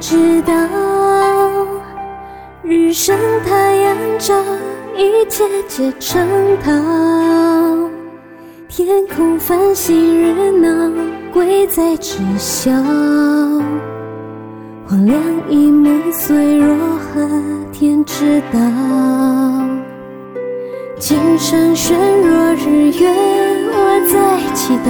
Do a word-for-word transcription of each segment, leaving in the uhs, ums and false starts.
知道，日升太阳照，一切皆成套。天空繁星热闹，贵在知晓。荒凉一梦虽若何天知道。今生悬若日月，我在祈祷。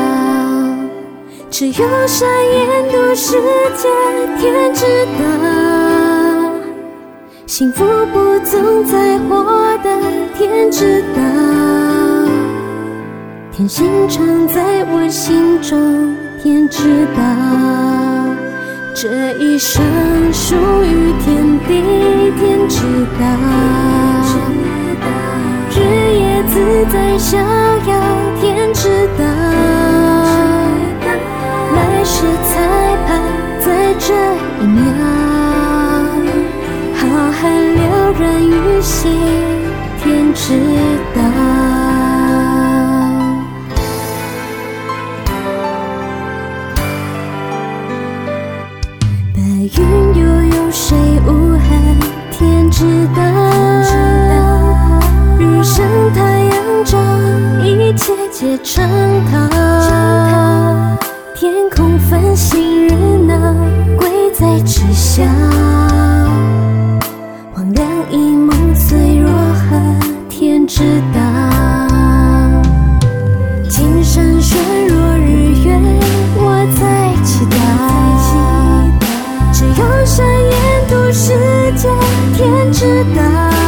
只有善言度世界，天知道。幸福不总在获得，天知道。天心常在我心中，天知道。这一生属于天地，天知道。日夜自在逍遥，天知道。来世彩排在这一秒，浩瀚流人于心，天知道。白云悠悠水无痕，天知道。日升太阳照，一切皆成套。天空繁星热闹，贵在知晓。荒凉一梦虽若何天知道。今生悬若日月，我在祈祷。只有善言度世界，天知道。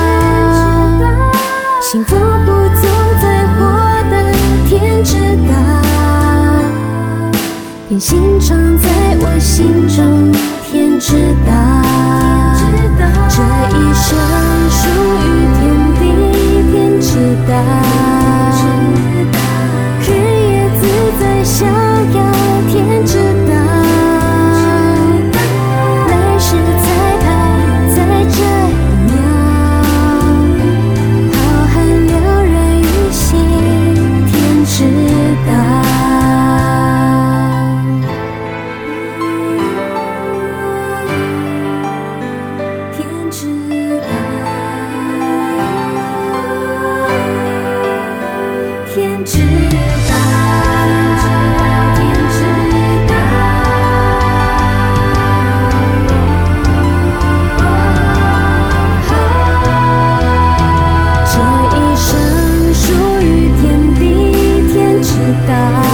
幸福不总在获得，天知道。天心常在我心中，天知道。这一生属于天地，天知道。日夜自在逍遥，天知道。来世彩排在这一秒，浩瀚流人于心，天知道。天知道，天知道，这一生属于天地，天知道。